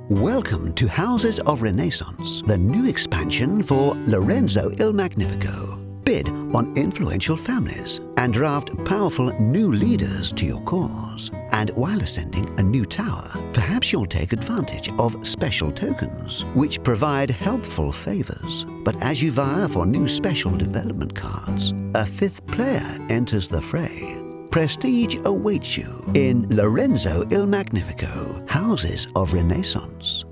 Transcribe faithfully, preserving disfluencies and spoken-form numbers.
Welcome to Houses of Renaissance, the new expansion for Lorenzo il Magnifico. Bid on influential families and draft powerful new leaders to your cause. And while ascending a new tower, perhaps you'll take advantage of special tokens, which provide helpful favors. But as you vie for new special development cards, a fifth player enters the fray. Prestige awaits you in Lorenzo il Magnifico, Houses of Renaissance.